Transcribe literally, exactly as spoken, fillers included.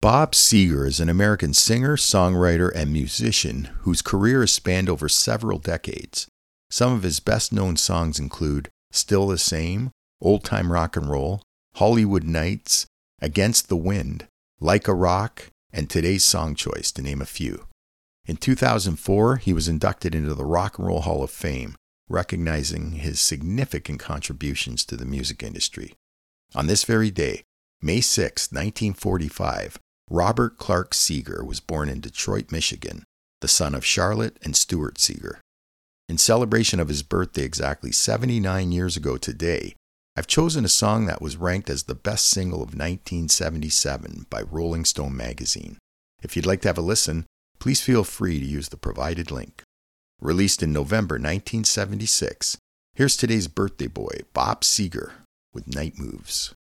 Bob Seger is an American singer, songwriter, and musician whose career has spanned over several decades. Some of his best-known songs include Still the Same, Old Time Rock and Roll, Hollywood Nights, Against the Wind, Like a Rock, and Today's Song Choice, to name a few. In two thousand four, he was inducted into the Rock and Roll Hall of Fame, recognizing his significant contributions to the music industry. On this very day, May sixth, nineteen forty-five, Robert Clark Seger was born in Detroit, Michigan, the son of Charlotte and Stuart Seger. In celebration of his birthday exactly seventy-nine years ago today, I've chosen a song that was ranked as the best single of nineteen seventy-seven by Rolling Stone magazine. If you'd like to have a listen, please feel free to use the provided link. Released in November nineteen seventy-six, here's today's birthday boy, Bob Seger, with Night Moves.